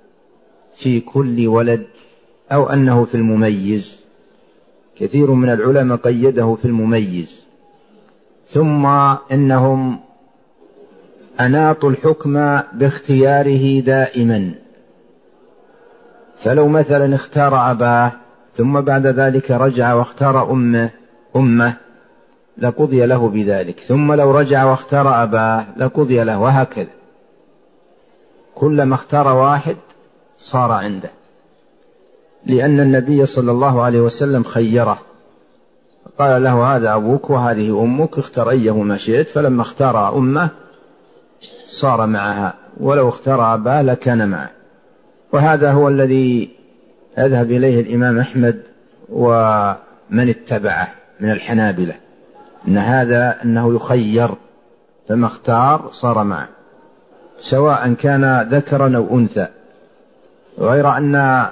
في كل ولد أو أنه في المميز؟ كثير من العلماء قيده في المميز، ثم إنهم أناطوا الحكم باختياره دائما، فلو مثلا اختار أباه ثم بعد ذلك رجع واختار أمه أمه لقضي له بذلك، ثم لو رجع واختار أباه لقضي له، وهكذا كلما اختار واحد صار عنده، لأن النبي صلى الله عليه وسلم خيره، قال له هذا أبوك وهذه أمك اختر أيهما شئت، فلما اختار أمه صار معها، ولو اختار أباه لكان معه. وهذا هو الذي يذهب إليه الإمام أحمد ومن اتبعه من الحنابلة، إن هذا أنه يخير، فما اختار صار معه سواء كان ذكرا أو أنثى، غير أن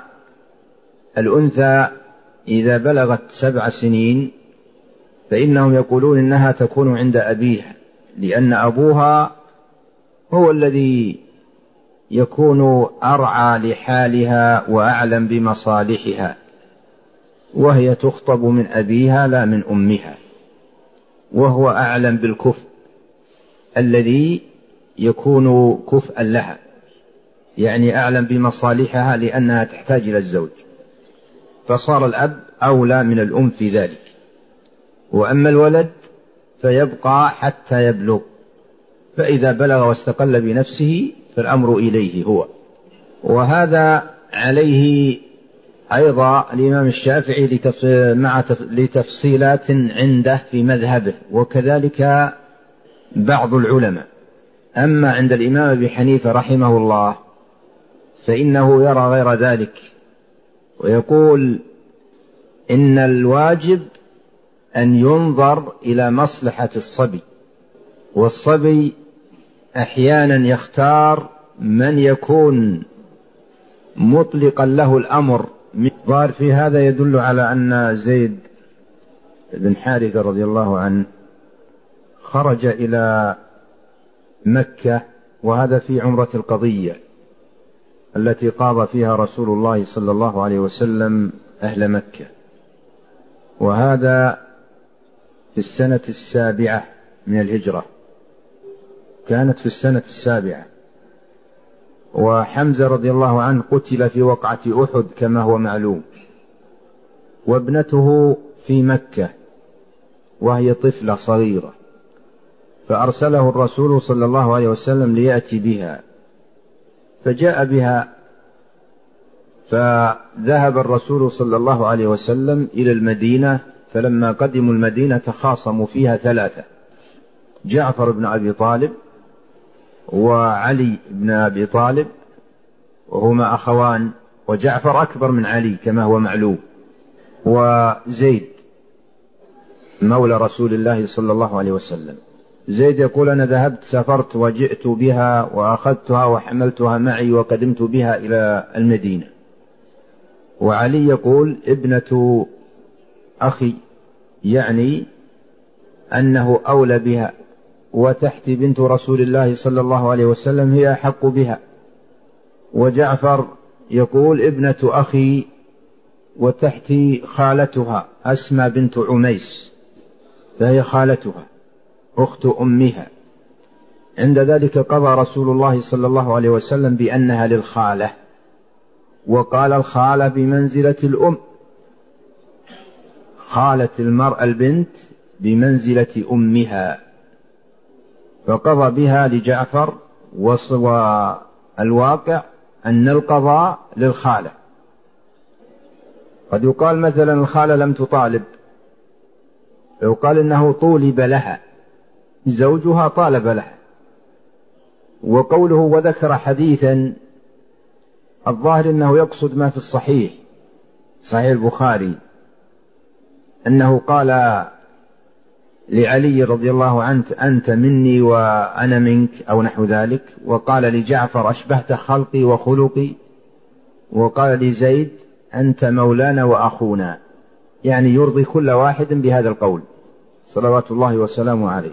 الأنثى إذا بلغت سبع سنين فإنهم يقولون إنها تكون عند أبيها، لأن أبوها هو الذي يكون أرعى لحالها وأعلم بمصالحها، وهي تخطب من أبيها لا من أمها، وهو أعلم بالكفء الذي يكون كفءا لها، يعني أعلم بمصالحها لأنها تحتاج إلى الزوج، فصار الأب أولى من الأم في ذلك. وأما الولد فيبقى حتى يبلغ، فإذا بلغ واستقل بنفسه فالأمر إليه هو. وهذا عليه أيضا الإمام الشافعي مع لتفصيلات عنده في مذهبه، وكذلك بعض العلماء. أما عند الإمام أبي حنيفة رحمه الله فإنه يرى غير ذلك، ويقول إن الواجب أن ينظر إلى مصلحة الصبي، والصبي أحيانا يختار من يكون مطلقا له الأمر. ظاهر في هذا يدل على أن زيد بن حارثة رضي الله عنه خرج إلى مكة، وهذا في عمرة القضية التي قاضى فيها رسول الله صلى الله عليه وسلم أهل مكة، وهذا في السنة السابعة من الهجرة، كانت في السنة السابعة. وحمزة رضي الله عنه قتل في وقعة أحد كما هو معلوم، وابنته في مكة وهي طفلة صغيرة، فأرسله الرسول صلى الله عليه وسلم ليأتي بها، فجاء بها، فذهب الرسول صلى الله عليه وسلم إلى المدينة، فلما قدموا المدينة تخاصموا فيها ثلاثة: جعفر بن أبي طالب، وعلي بن أبي طالب وهما أخوان، وجعفر أكبر من علي كما هو معلوم، وزيد مولى رسول الله صلى الله عليه وسلم. زيد يقول: أنا ذهبت سافرت وجئت بها وأخذتها وحملتها معي وقدمت بها إلى المدينة. وعلي يقول: ابنة أخي، يعني أنه أولى بها، وتحتي بنت رسول الله صلى الله عليه وسلم هي أحق بها. وجعفر يقول: ابنة أخي، وتحتي خالتها أسمى بنت عميس، فهي خالتها أخت أمها. عند ذلك قضى رسول الله صلى الله عليه وسلم بأنها للخالة، وقال: الخالة بمنزلة الأم، خالة المرأة البنت بمنزلة أمها، فقضى بها لجعفر. والواقع أن القضاء للخالة. قد يقال مثلا الخالة لم تطالب، يقال إنه طولب لها، زوجها طالب لها. وقوله وذكر حديثا، الظاهر أنه يقصد ما في الصحيح، صحيح البخاري، أنه قال لعلي رضي الله عنه: أنت مني وأنا منك، أو نحو ذلك. وقال لجعفر: أشبهت خلقي وخلقي. وقال لزيد: أنت مولانا وأخونا، يعني يرضي كل واحد بهذا القول صلوات الله وسلامه عليه.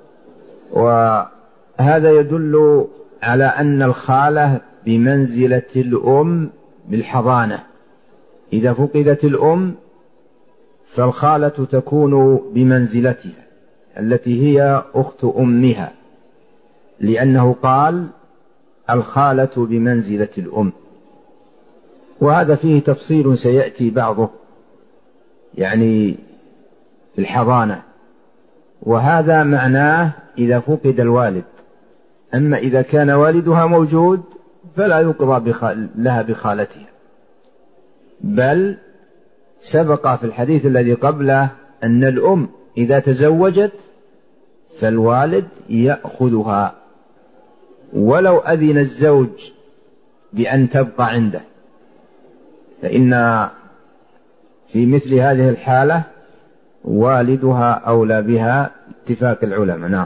وهذا يدل على أن الخالة بمنزلة الأم بالحضانة، إذا فقدت الأم فالخالة تكون بمنزلتها التي هي أخت أمها، لأنه قال الخالة بمنزلة الأم، وهذا فيه تفصيل سيأتي بعضه يعني في الحضانة، وهذا معناه إذا فقد الوالد. أما إذا كان والدها موجود فلا يقضى بخال لها بخالتها، بل سبق في الحديث الذي قبله أن الأم إذا تزوجت فالوالد يأخذها ولو أذن الزوج بأن تبقى عنده، فإن في مثل هذه الحالة والدها أولى بها اتفاق العلماء. نعم.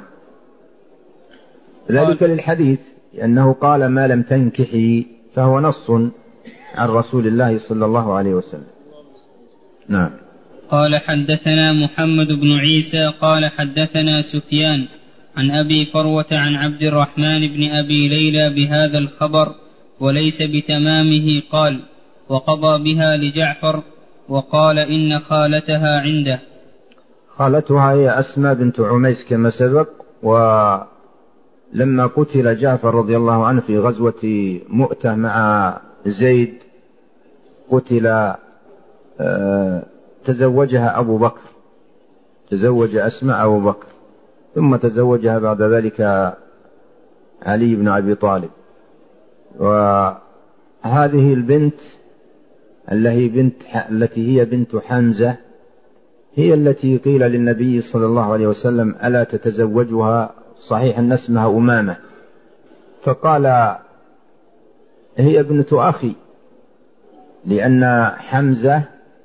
ذلك للحديث أنه قال ما لم تنكحي، فهو نص عن رسول الله صلى الله عليه وسلم. نعم. قال حدثنا محمد بن عيسى قال حدثنا سفيان عن أبي فروة عن عبد الرحمن بن أبي ليلى بهذا الخبر وليس بتمامه. قال وقضى بها لجعفر وقال إن خالتها عنده. خالتها هي أسماء بنت عميس كما سبق، ولما قتل جعفر رضي الله عنه في غزوة مؤتة مع زيد قتل تزوجها أبو بكر، تزوج أسماء أبو بكر، ثم تزوجها بعد ذلك علي بن أبي طالب. وهذه البنت التي بنت التي هي بنت حمزة هي التي قيل للنبي صلى الله عليه وسلم ألا تتزوجها؟ صحيح أن اسمها أمامة، فقال هي ابنة أخي، لأن حمزة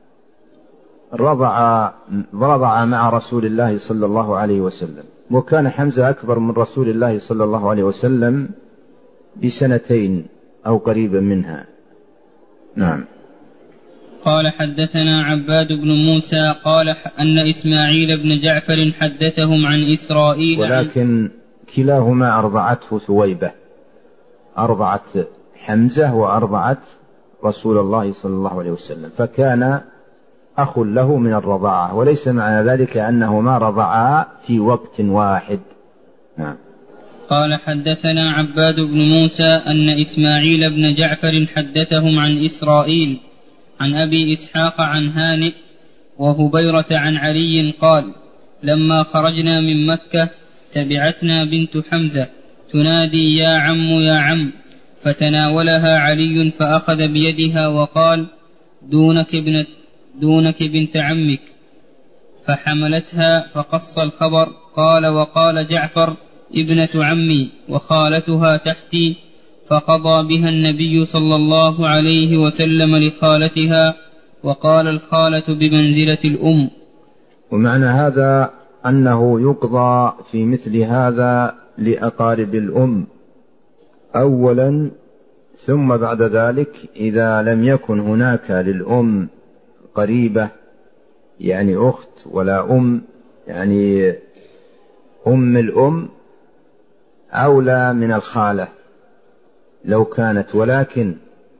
رضع رضع مع رسول الله صلى الله عليه وسلم، وكان حمزة أكبر من رسول الله صلى الله عليه وسلم بسنتين أو قريبا منها. نعم. قال حدثنا عباد بن موسى قال أن إسماعيل بن جعفر حدثهم عن إسرائيل، ولكن كلاهما أرضعته ثويبة، أرضعت حمزة وأرضعت رسول الله صلى الله عليه وسلم، فكان أخ له من الرضاعة، وليس معنى ذلك أنهما رضعا في وقت واحد. نعم. قال حدثنا عباد بن موسى أن إسماعيل بن جعفر حدثهم عن إسرائيل عن أبي إسحاق عن هانئ وهبيرة عن علي قال لما خرجنا من مكة تبعتنا بنت حمزة تنادي يا عم يا عم، فتناولها علي فأخذ بيدها وقال دونك ابنة دونك بنت عمك، فحملتها فقص الخبر. قال وقال جعفر ابنة عمي وخالتها تحتي، فقضى بها النبي صلى الله عليه وسلم لخالتها، وقال الخالة بمنزلة الأم. ومعنى هذا أنه يقضى في مثل هذا لأقارب الأم أولا، ثم بعد ذلك إذا لم يكن هناك للأم قريبة يعني أخت ولا أم يعني أم الأم أولى من الخالة لو كانت، ولكن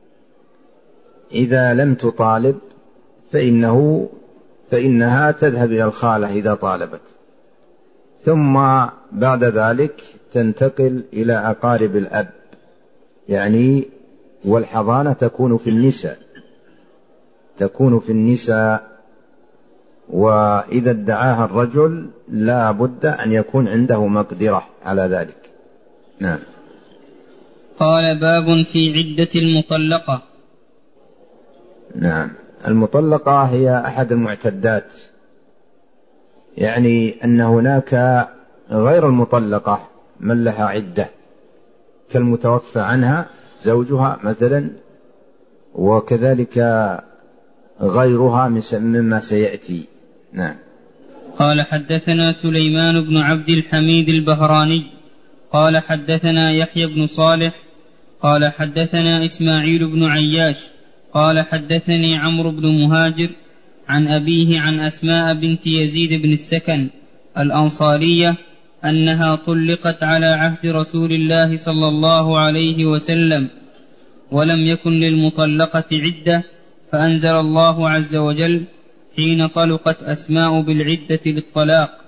إذا لم تطالب فإنه فإنها تذهب إلى الخالة إذا طالبت، ثم بعد ذلك تنتقل إلى أقارب الأب يعني، والحضانة تكون في النساء تكون في النساء وإذا ادعاها الرجل لا بد أن يكون عنده مقدرة على ذلك. نعم. قال باب في عدة المطلقة. نعم. المطلقة هي أحد المعتدات، يعني أن هناك غير المطلقة من لها عدة كالمتوفى عنها زوجها مثلا، وكذلك غيرها مما سيأتي. نعم. قال حدثنا سليمان بن عبد الحميد البهراني قال حدثنا يحيى بن صالح قال حدثنا إسماعيل بن عياش قال حدثني عمرو بن مهاجر عن أبيه عن أسماء بنت يزيد بن السكن الأنصارية أنها طلقت على عهد رسول الله صلى الله عليه وسلم، ولم يكن للمطلقة عدة، فأنزل الله عز وجل حين طلقت أسماء بالعدة للطلاق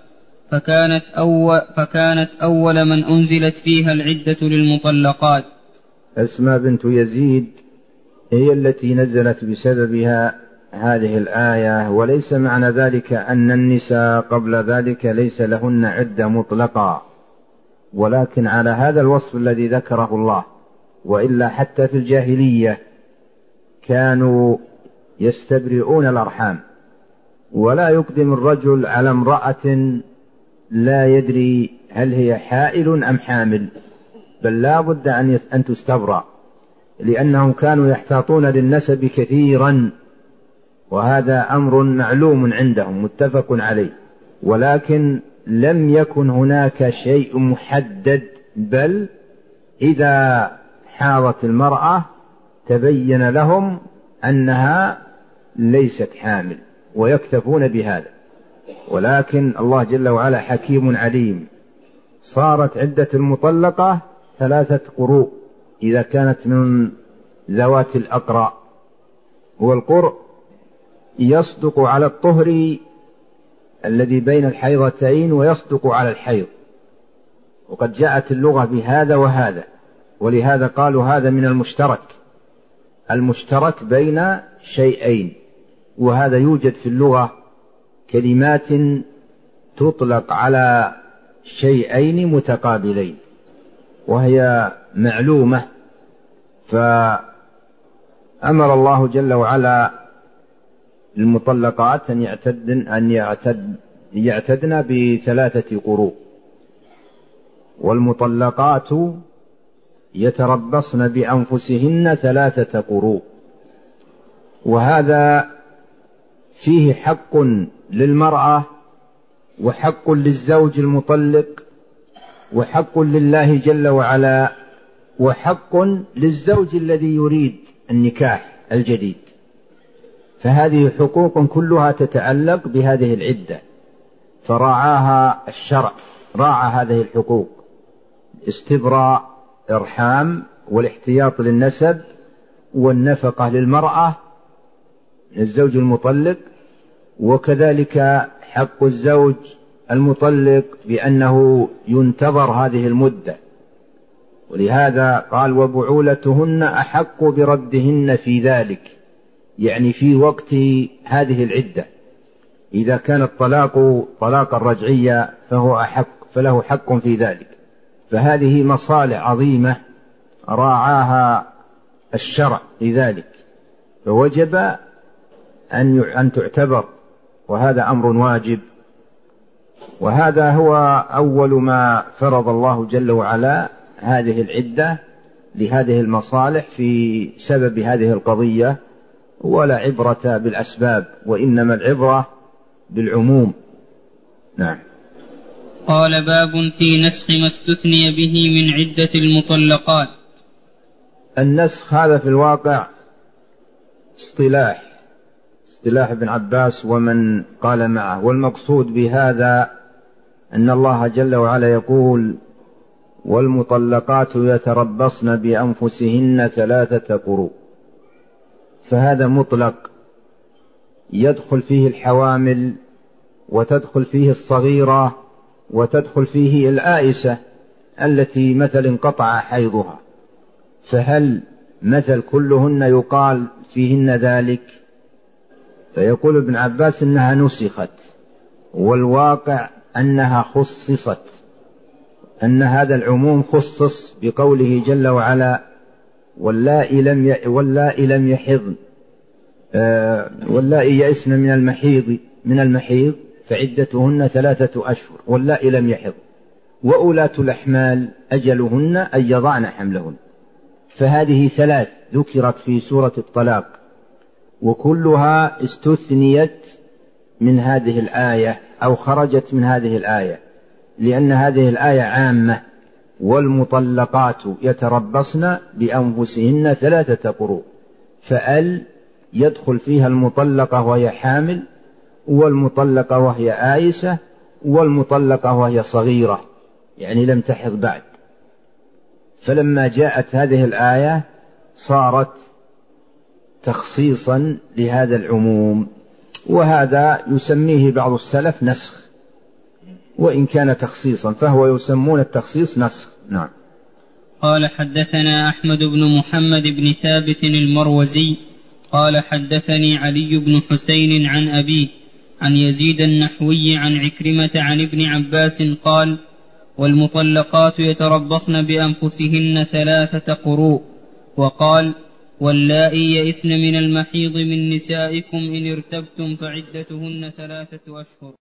فكانت أول, فكانت أول من أنزلت فيها العدة للمطلقات. أسماء بنت يزيد هي التي نزلت بسببها هذه الآية، وليس معنى ذلك أن النساء قبل ذلك ليس لهن عدة مطلقة، ولكن على هذا الوصف الذي ذكره الله. وإلا حتى في الجاهلية كانوا يستبرئون الأرحام، ولا يقدم الرجل على امرأة لا يدري هل هي حائل أم حامل، بل لا بد أن تستبرأ، لأنهم كانوا يحتاطون للنسب كثيرا، وهذا أمر معلوم عندهم متفق عليه. ولكن لم يكن هناك شيء محدد، بل إذا حاضت المرأة تبين لهم أنها ليست حامل ويكتفون بهذا. ولكن الله جل وعلا حكيم عليم، صارت عدة المطلقة ثلاثة قروء إذا كانت من ذوات الأقراء. والقرء يصدق على الطهر الذي بين الحيضتين ويصدق على الحيض، وقد جاءت اللغة بهذا وهذا، ولهذا قالوا هذا من المشترك المشترك بين شيئين. وهذا يوجد في اللغة كلمات تطلق على شيئين متقابلين وهي معلومة. فأمر الله جل وعلا المطلقات أن يعتدن أن يعتد يعتدن بثلاثة قروء، والمطلقات يتربصن بأنفسهن ثلاثة قروء. وهذا فيه حق للمرأة وحق للزوج المطلق وحق لله جل وعلا وحق للزوج الذي يريد النكاح الجديد. فهذه حقوق كلها تتعلق بهذه العدة، فراعاها الشرع، راعى هذه الحقوق: استبراء إرحام، والاحتياط للنسب، والنفقة للمرأة الزوج المطلق، وكذلك حق الزوج المطلق بأنه ينتظر هذه المدة. ولهذا قال: وبعولتهن أحق بردهن في ذلك، يعني في وقت هذه العدة. إذا كان الطلاق طلاقا رجعيا فهو أحق، فله حق في ذلك. فهذه مصالح عظيمة راعاها الشرع لذلك، فوجب أن أن تعتبر، وهذا أمر واجب. وهذا هو أول ما فرض الله جل وعلا هذه العدة لهذه المصالح في سبب هذه القضية، ولا عبرة بالأسباب، وإنما العبرة بالعموم. نعم. قال: باب في نسخ ما استثني به من عدة المطلقات. النسخ هذا في الواقع اصطلاح اصطلاح ابن عباس ومن قال معه، والمقصود بهذا أن الله جل وعلا يقول: والمطلقات يتربصن بأنفسهن ثلاثة قروء. فهذا مطلق يدخل فيه الحوامل، وتدخل فيه الصغيرة، وتدخل فيه الآئسة التي مثل انقطع حيضها. فهل مثل كلهن يقال فيهن ذلك؟ فيقول ابن عباس إنها نسخت، والواقع أنها خصصت، أن هذا العموم خصص بقوله جل وعلا: واللائي لم ي... واللائي لم يحضن آه... واللائي يئسن من المحيض من المحيض فعدتهن ثلاثة أشهر واللائي لم يحضن وأولاة الأحمال أجلهن أن يضعن حملهن. فهذه ثلاث ذكرت في سورة الطلاق، وكلها استثنيت من هذه الآية أو خرجت من هذه الآية، لأن هذه الآية عامة: والمطلقات يتربصن بأنفسهن ثلاثة قروء. فأل يدخل فيها المطلقة وهي حامل، والمطلقة وهي آيسة، والمطلقة وهي صغيرة يعني لم تحض بعد. فلما جاءت هذه الآية صارت تخصيصا لهذا العموم، وهذا يسميه بعض السلف نسخ، وإن كان تخصيصا فهو يسمون التخصيص نسخ. نعم. قال حدثنا أحمد بن محمد بن ثابت المروزي قال حدثني علي بن حسين عن أبيه عن يزيد النحوي عن عكرمة عن ابن عباس قال والمطلقات يتربصن بأنفسهن ثلاثة قروء. وقال واللائي يئسن من المحيض من نسائكم إن ارتبتم فعدتهن ثلاثة أشهر.